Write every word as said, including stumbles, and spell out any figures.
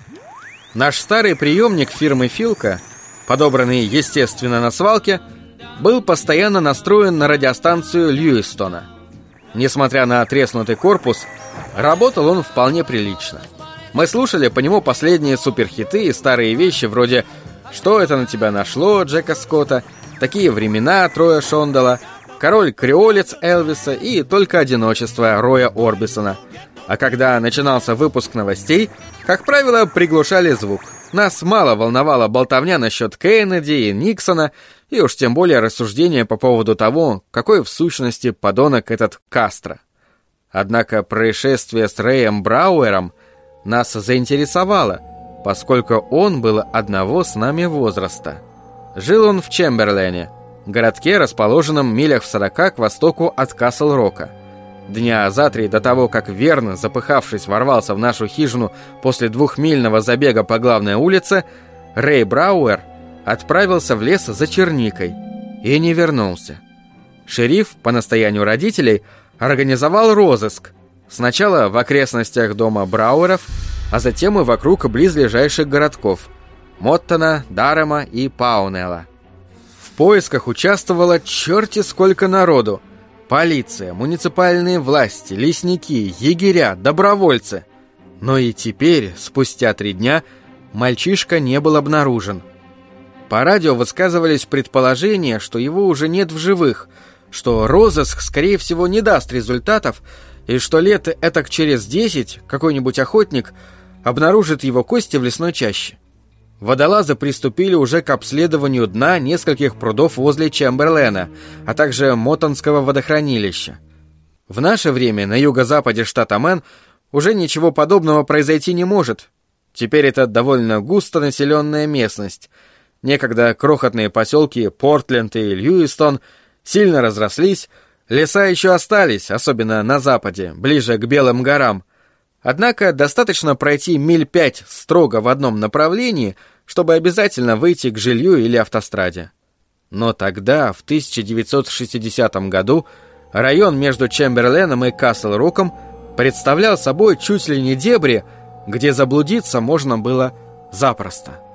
Наш старый приемник фирмы «Филка», подобранный, естественно, на свалке, был постоянно настроен на радиостанцию Льюистона. Несмотря на треснутый корпус, работал он вполне прилично. Мы слушали по нему последние суперхиты и старые вещи вроде «Что это на тебя нашло» Джека Скотта, «Такие времена» Троя Шондала, «Король-креолец» Элвиса и «Только одиночество» Роя Орбисона. А когда начинался выпуск новостей, как правило, приглушали звук. Нас мало волновала болтовня насчет Кеннеди и Никсона, и уж тем более рассуждения по поводу того, какой в сущности подонок этот Кастро. Однако происшествие с Рэем Брауэром нас заинтересовало, поскольку он был одного с нами возраста. Жил он в Чемберлене, городке, расположенном милях в сорока к востоку от Касл-Рока. Дня за три до того, как Верн, запыхавшись, ворвался в нашу хижину после двухмильного забега по главной улице, Рэй Брауэр отправился в лес за черникой и не вернулся. Шериф, по настоянию родителей, организовал розыск. Сначала в окрестностях дома Брауэров, а затем и вокруг близлежащих городков Моттона, Дарема и Паунелла. В поисках участвовало черти сколько народу. Полиция, муниципальные власти, лесники, егеря, добровольцы. Но и теперь, спустя три дня, мальчишка не был обнаружен. По радио высказывались предположения, что его уже нет в живых, что розыск, скорее всего, не даст результатов, и что лет этак через десять какой-нибудь охотник обнаружит его кости в лесной чаще. Водолазы приступили уже к обследованию дна нескольких прудов возле Чемберлена, а также Моттонского водохранилища. В наше время на юго-западе штата Мэн уже ничего подобного произойти не может. Теперь это довольно густонаселенная местность. Некогда крохотные поселки Портленд и Льюистон сильно разрослись, леса еще остались, особенно на западе, ближе к Белым горам. Однако достаточно пройти миль пять строго в одном направлении, чтобы обязательно выйти к жилью или автостраде. Но тогда, в тысяча девятьсот шестидесятом году, район между Чемберленом и Касл-Роком представлял собой чуть ли не дебри, где заблудиться можно было запросто.